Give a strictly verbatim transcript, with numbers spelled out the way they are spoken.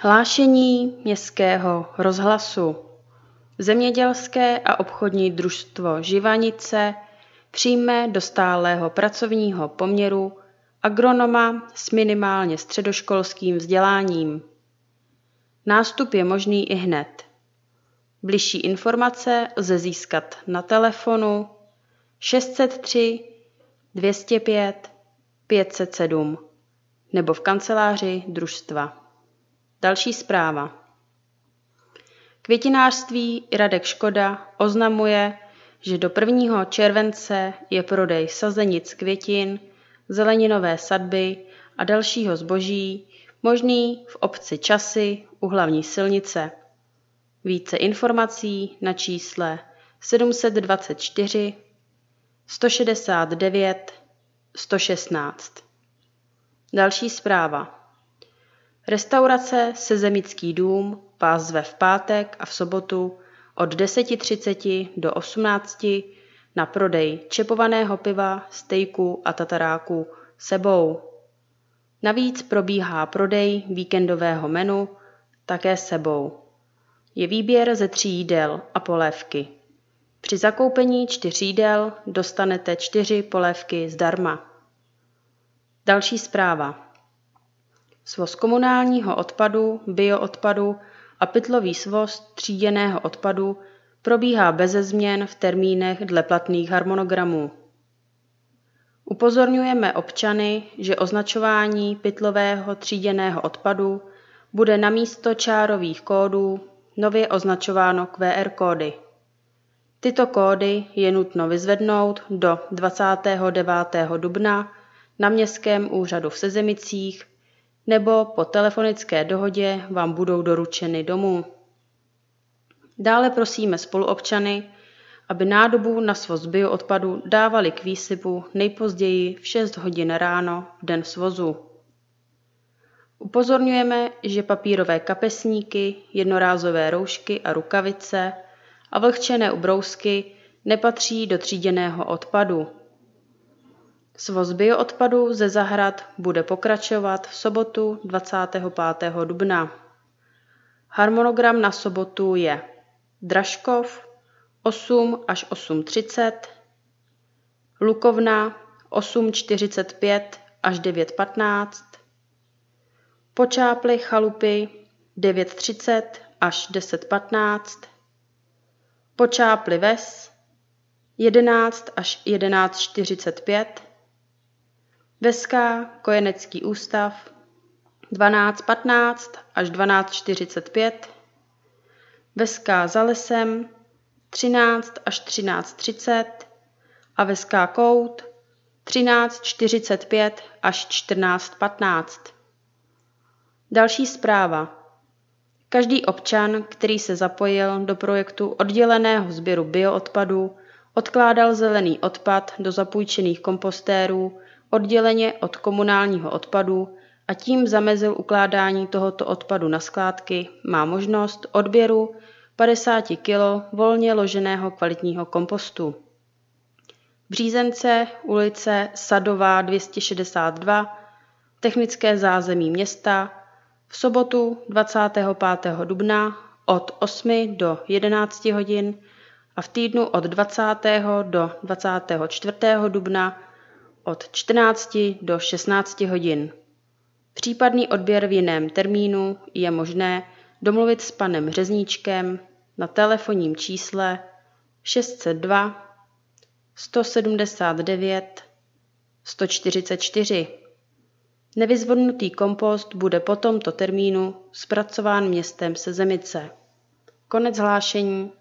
Hlášení Městského rozhlasu. Zemědělské a obchodní družstvo Živanice přijme do stálého pracovního poměru agronoma s minimálně středoškolským vzděláním. Nástup je možný ihned. Bližší informace lze získat na telefonu šest set tři dvě stě pět pět set sedm nebo v kanceláři družstva. Další zpráva. Květinářství Radek Škoda oznamuje, že do prvního července je prodej sazenic květin, zeleninové sadby a dalšího zboží možný v obci Časy u hlavní silnice. Více informací na čísle sedm set dvacet čtyři sto šedesát devět sto šestnáct. Další zpráva. Restaurace Sezemický dům vás zve v pátek a v sobotu od deset třicet do osmnácti na prodej čepovaného piva, stejků a tataráků sebou. Navíc probíhá prodej víkendového menu také sebou. Je výběr ze tří jídel a polévky. Při zakoupení čtyř jídel dostanete čtyři polévky zdarma. Další zpráva. Svoz komunálního odpadu, bioodpadu a pytlový svoz tříděného odpadu probíhá beze změn v termínech dle platných harmonogramů. Upozorňujeme občany, že označování pytlového tříděného odpadu bude namísto čárových kódů nově označováno Q R kódy. Tyto kódy je nutno vyzvednout do dvacátého devátého dubna na Městském úřadu v Sezemicích nebo po telefonické dohodě vám budou doručeny domů. Dále prosíme spoluobčany, aby nádobu na svoz bioodpadu dávali k výsypu nejpozději v šest hodin ráno v den svozu. Upozorňujeme, že papírové kapesníky, jednorázové roušky a rukavice a vlhčené ubrousky nepatří do tříděného odpadu. Svoz bioodpadu ze zahrad bude pokračovat v sobotu dvacátého pátého dubna. Harmonogram na sobotu je Dražkov osm až osm třicet, Lukovna osm čtyřicet pět až devět patnáct, Počáply Chalupy devět třicet až deset patnáct, Počáply Ves jedenáct až jedenáct čtyřicet pět, Veská kojenecký ústav dvanáct patnáct až dvanáct čtyřicet pět, Veská za lesem třináct až třináct třicet a Veská Kout třináct čtyřicet pět až čtrnáct patnáct. Další zpráva. Každý občan, který se zapojil do projektu odděleného sběru bioodpadu, odkládal zelený odpad do zapůjčených kompostérů odděleně od komunálního odpadu a tím zamezil ukládání tohoto odpadu na skládky, má možnost odběru padesát kilo volně loženého kvalitního kompostu. Břízence, ulice Sadová dvě stě šedesát dva, technické zázemí města, v sobotu dvacátého pátého dubna od osmi do jedenácti hodin a v týdnu od dvacátého do dvacátého čtvrtého dubna od čtrnácti do šestnácti hodin. Případný odběr v jiném termínu je možné domluvit s panem Řezníčkem na telefonním čísle šest set dva sto sedmdesát devět sto čtyřicet čtyři. Nevyzvodnutý kompost bude po tomto termínu zpracován městem Sezemice. Konec hlášení.